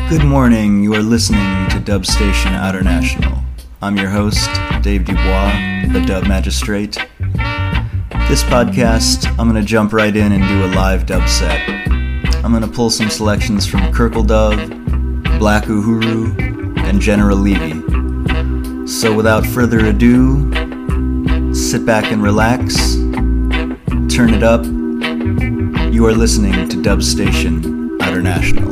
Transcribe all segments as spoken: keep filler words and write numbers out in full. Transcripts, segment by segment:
Good morning, you are listening to Dub Station Outer National. I'm your host, Dave Dubois, the Dub Magistrate. This podcast, I'm going to jump right in and do a live dub set. I'm going to pull some selections from Kirkle Dove, Black Uhuru, and General Levy. So without further ado, sit back and relax, turn it up. You are listening to Dub Station Outer National.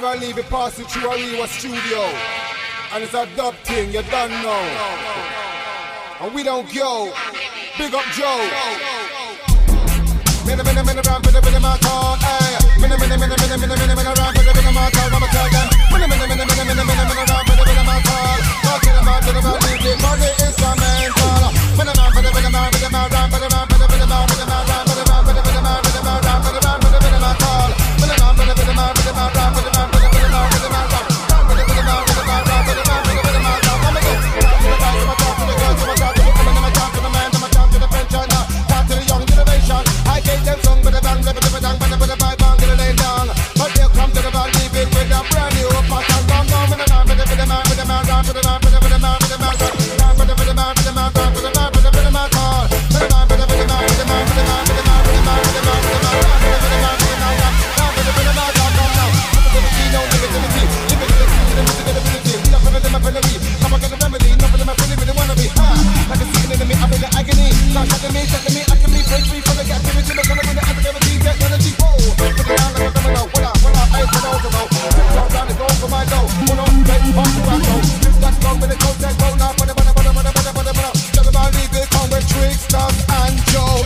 never leave it passing through a Rewa studio. And it's a dub thing, you don't know. And we don't go. Big up Joe. Minna minna minna round for the minna my call. Minna minna minna minna minna minna minna round for the minna my call. I'ma tell them. Minna minna minna minna minna minna minna round for the minna my call. Talk to them out to them out, leave it for the instrumental. Minna round for the minna my minna my round for the round for the minna my minna my round for the round for the minna my minna my round for the round for the minna my call. Minna round for the minna my minna my round for the round for the minna my minna my round. Round for the minna my minna my round for the round for the minna my call. I'ma go. I'ma talk to the girls, I'ma talk to the women, I'ma talk to the man, I'ma talk to the French and talk to the young generation. I gave them song with a bang, with a bang, with a bang, bang, bang, gonna lay down. But they'll come to the band, leave it with a brand new pattern. Down, down, with a man, with a with a man, with a man, round, with a man, with a with a man, with a man, round, with a with a man, with a man, round, with a man, with a with a man, call. With a man, with a with a man, with a man, with a man, with a man, with a man, with a man, with a man, round, with a with a man, with a man, round, with a with a man, round, come now. Positivity, no negativity. Live it to the key, live it to the ability. We are better than my penalty. Come on, get the remedy. Not for them, I really, really wanna be. Like a second enemy, I'm in the agony. Can't shut me, shut me, I can be break free from the captivity. Look on the winner, I'm gonna be get energy. Oh, put it down like a domino. What up, what up, I ain't gonna know. Sit down, down, it's all for my dough. One on, take, one, two, I go. This that's long with the coat, take, roll now, put it, put it, put it, put it, put it, put it, put it. Tell them I'll leave it on with Tricks, Stubbs, and Joe.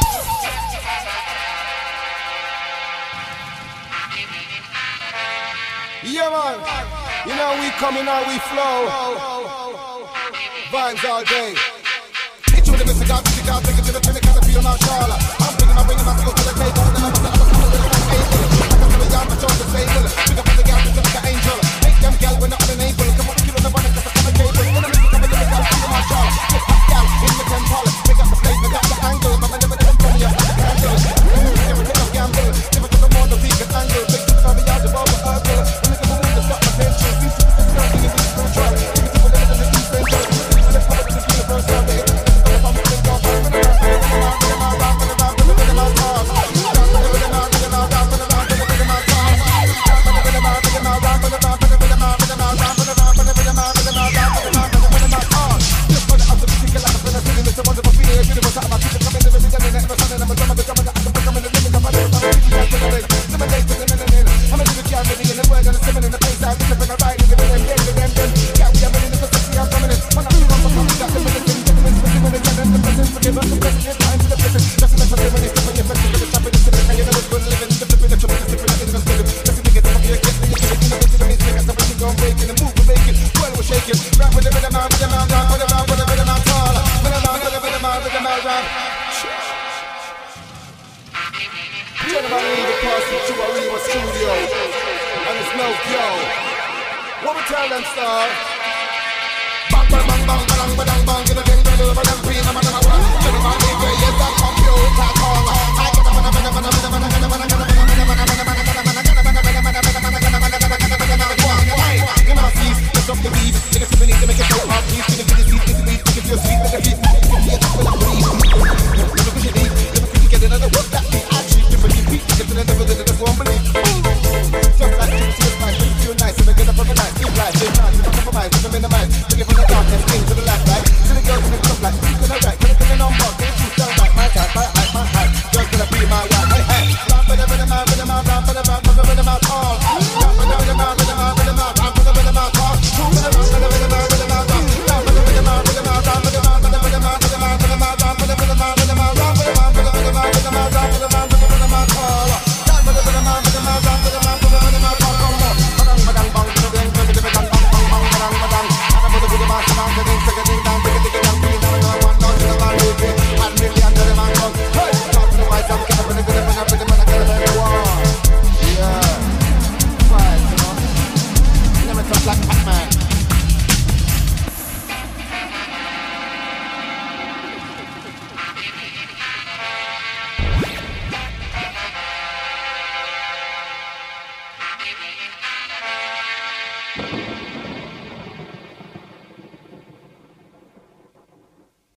Yeah, man. You know we coming out, we flow. Vibes all day. Hit you with the missing out, take it out, take it to the pinnacle, can't feel my shala. I'm bringing my bringing my skills to the table, and then I'm gonna come with the able. I can feel the yard, my jaws are stable. Pick up the gal, just like an angel. Make them gal, we're not unable. Come on, kill on the one, cause I'm a cable. When I'm missing, come with the gal, feel my shala. Just hot gal, in the temple. Pick up the plate, pick up the angle. But I'm never the from you, the candle. Everything of gamble. Never to the more, the vegan angle. Big to the yard, the ball, the earth. When it's a move, the stop attention. These two things are in the spiritual. Give it to the living in the essential. This is the power of the universe. What we tell them, star? Bang, bang, bang, bang, bang, bang, bang.